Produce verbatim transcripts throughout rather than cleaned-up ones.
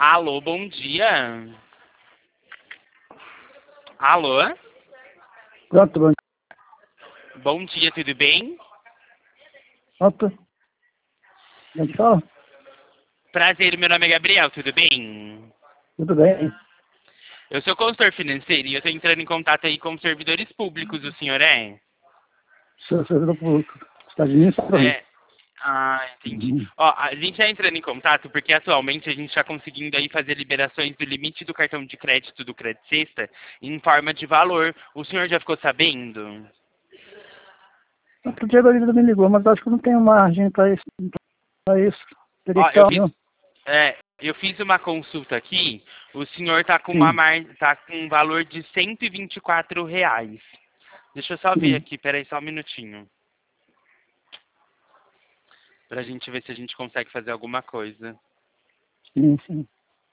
Alô, bom dia. Alô? Pronto, bom. Bom dia, tudo bem? Pronto. Quem fala? Prazer, meu nome é Gabriel, tudo bem? Tudo bem. Eu sou consultor financeiro e eu estou entrando em contato aí com servidores públicos, o senhor é? Sou servidor público. Estados Unidos, Estados Unidos. É. Ah, entendi. Uhum. Ó, a gente está entrando em contato porque atualmente a gente está conseguindo aí fazer liberações do limite do cartão de crédito do Credit Sexta em forma de valor. O senhor já ficou sabendo? Outro dia a Garida me ligou, mas acho que não tenho margem para isso. Para isso. Teria Ó, que eu estar, fiz, não. é, eu fiz uma consulta aqui, o senhor tá com uma Sim. mar, tá com um valor de cento e vinte e quatro reais. Deixa eu só ver Sim. aqui, peraí só um minutinho. Pra gente ver se a gente consegue fazer alguma coisa. Sim, sim.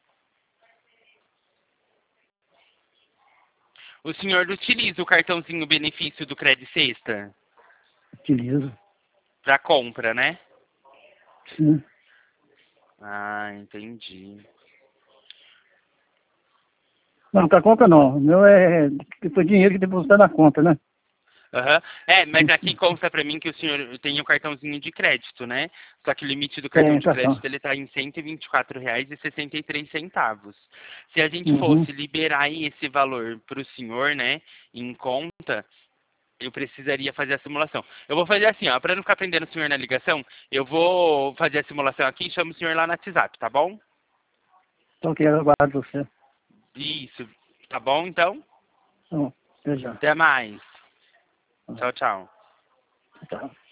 O senhor utiliza o cartãozinho benefício do Credit Sexta? Utilizo. Pra compra, né? Sim. Ah, entendi. Não, para compra não. O meu é tipo dinheiro que depositar na conta, né? Aham. É, mas aqui Sim. consta pra mim que o senhor tem o cartãozinho de crédito, né? Só que o limite do cartão Tem de cartão. crédito ele tá em cento e vinte e quatro reais e sessenta e três centavos. Se a gente Uhum. fosse liberar aí esse valor pro senhor, né, em conta, eu precisaria fazer a simulação. Eu vou fazer assim, ó, para não ficar prendendo o senhor na ligação, eu vou fazer a simulação aqui e chamo o senhor lá no WhatsApp, tá bom? Então, que eu guardo você. Isso. Tá bom, então? Então, até já. Até mais. Tá. Tchau, tchau. Tchau.